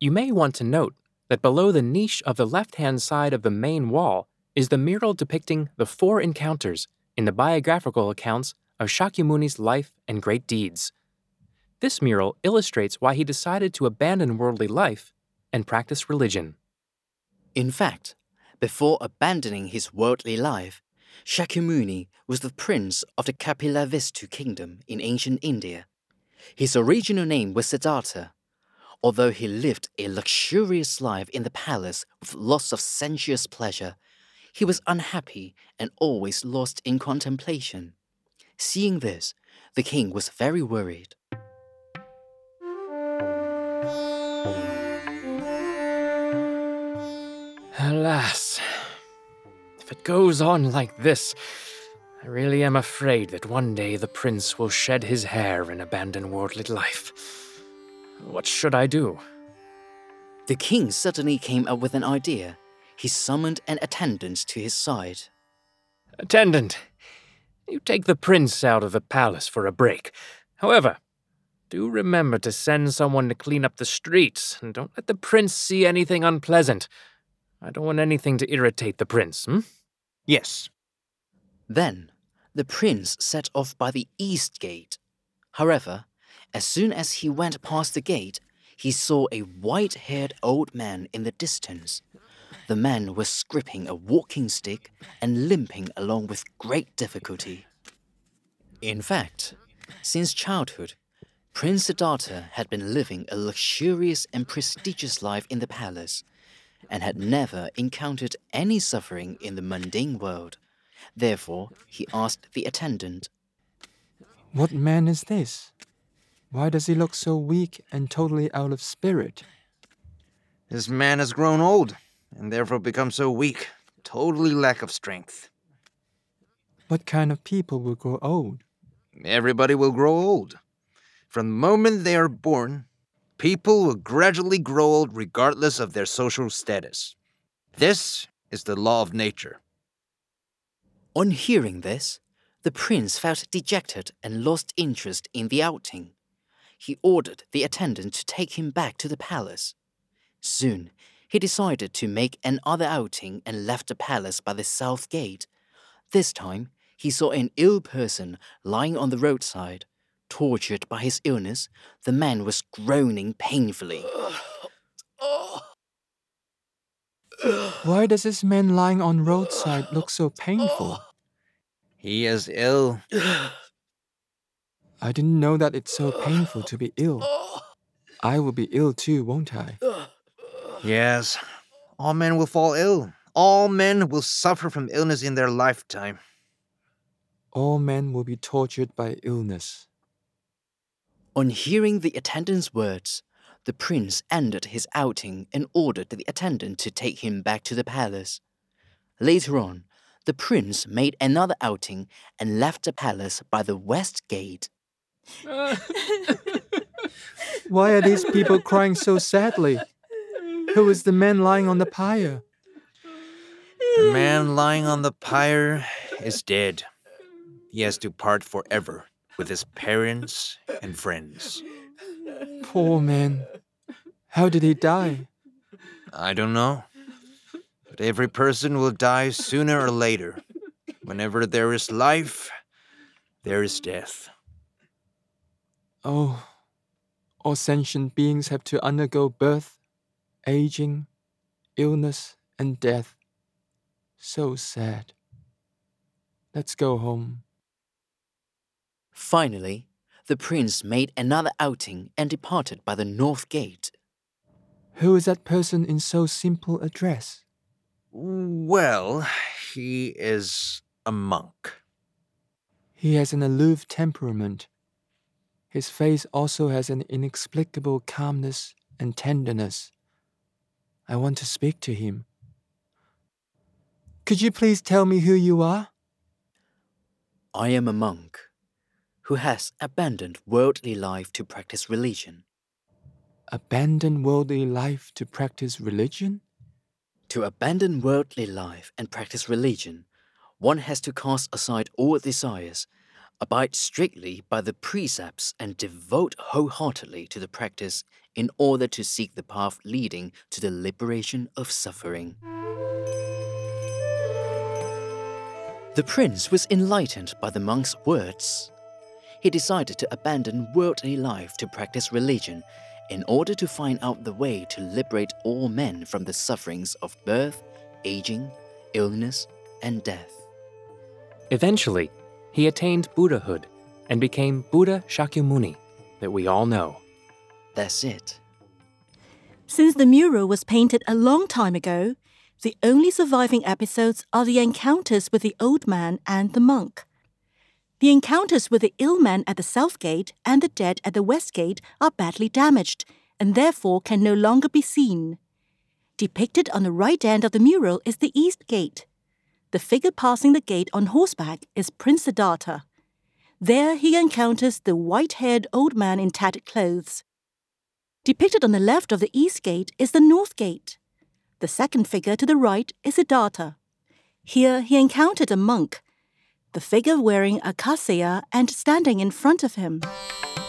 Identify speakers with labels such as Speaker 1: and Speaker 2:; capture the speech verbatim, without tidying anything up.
Speaker 1: You may want to note that below the niche of the left-hand side of the main wall is the mural depicting the four encounters in the biographical accounts of Shakyamuni's life and great deeds. This mural illustrates why he decided to abandon worldly life and practice religion.
Speaker 2: In fact, before abandoning his worldly life, Shakyamuni was the prince of the Kapilavistu kingdom in ancient India. His original name was Siddhartha. Although he lived a luxurious life in the palace with lots of sensuous pleasure, he was unhappy and always lost in contemplation. Seeing this, the king was very worried.
Speaker 1: Alas, if it goes on like this, I really am afraid that one day the prince will shed his hair and abandon worldly life. What should I do?
Speaker 2: The king suddenly came up with an idea. He summoned an attendant to his side.
Speaker 1: Attendant, you take the prince out of the palace for a break. However, do remember to send someone to clean up the streets, and don't let the prince see anything unpleasant. I don't want anything to irritate the prince, hmm?
Speaker 3: Yes.
Speaker 2: Then, the prince set off by the east gate. However, as soon as he went past the gate, he saw a white-haired old man in the distance. The man was gripping a walking stick and limping along with great difficulty. In fact, since childhood, Prince Siddhartha had been living a luxurious and prestigious life in the palace, and had never encountered any suffering in the mundane world. Therefore, he asked the attendant,
Speaker 4: "What man is this? Why does he look so weak and totally out of spirit?"
Speaker 3: This man has grown old, and therefore become so weak, totally lack of strength.
Speaker 4: What kind of people will grow old?
Speaker 3: Everybody will grow old. From the moment they are born, people will gradually grow old regardless of their social status. This is the law of nature.
Speaker 2: On hearing this, the prince felt dejected and lost interest in the outing. He ordered the attendant to take him back to the palace. Soon, he decided to make another outing and left the palace by the south gate. This time, he saw an ill person lying on the roadside. Tortured by his illness, the man was groaning painfully.
Speaker 4: Why does this man lying on roadside look so painful?
Speaker 3: He is ill.
Speaker 4: I didn't know that it's so painful to be ill. I will be ill too, won't I?
Speaker 3: Yes, all men will fall ill. All men will suffer from illness in their lifetime.
Speaker 4: All men will be tortured by illness.
Speaker 2: On hearing the attendant's words, the prince ended his outing and ordered the attendant to take him back to the palace. Later on, the prince made another outing and left the palace by the west gate.
Speaker 4: Why are these people crying so sadly? Who is the man lying on the pyre?
Speaker 3: The man lying on the pyre is dead. He has to part forever with his parents and friends.
Speaker 4: Poor man. How did he die?
Speaker 3: I don't know. But every person will die sooner or later. Whenever there is life, there is death.
Speaker 4: Oh, all sentient beings have to undergo birth, aging, illness, and death. So sad. Let's go home.
Speaker 2: Finally, the prince made another outing and departed by the north gate.
Speaker 4: Who is that person in so simple a dress?
Speaker 3: Well, he is a monk.
Speaker 4: He has an aloof temperament. His face also has an inexplicable calmness and tenderness. I want to speak to him. Could you please tell me who you are?
Speaker 2: I am a monk who has abandoned worldly life to practice religion.
Speaker 4: Abandon worldly life to practice religion?
Speaker 2: To abandon worldly life and practice religion, one has to cast aside all desires, abide strictly by the precepts, and devote wholeheartedly to the practice in order to seek the path leading to the liberation of suffering. The prince was enlightened by the monk's words. He decided to abandon worldly life to practice religion in order to find out the way to liberate all men from the sufferings of birth, aging, illness, and death.
Speaker 1: Eventually, he attained Buddhahood and became Buddha Shakyamuni that we all know.
Speaker 2: That's it.
Speaker 5: Since the mural was painted a long time ago, the only surviving episodes are the encounters with the old man and the monk. The encounters with the ill man at the south gate and the dead at the west gate are badly damaged and therefore can no longer be seen. Depicted on the right end of the mural is the east gate. The figure passing the gate on horseback is Prince Siddhartha. There he encounters the white-haired old man in tattered clothes. Depicted on the left of the east gate is the north gate. The second figure to the right is Siddhartha. Here he encountered a monk, the figure wearing a kaseya and standing in front of him.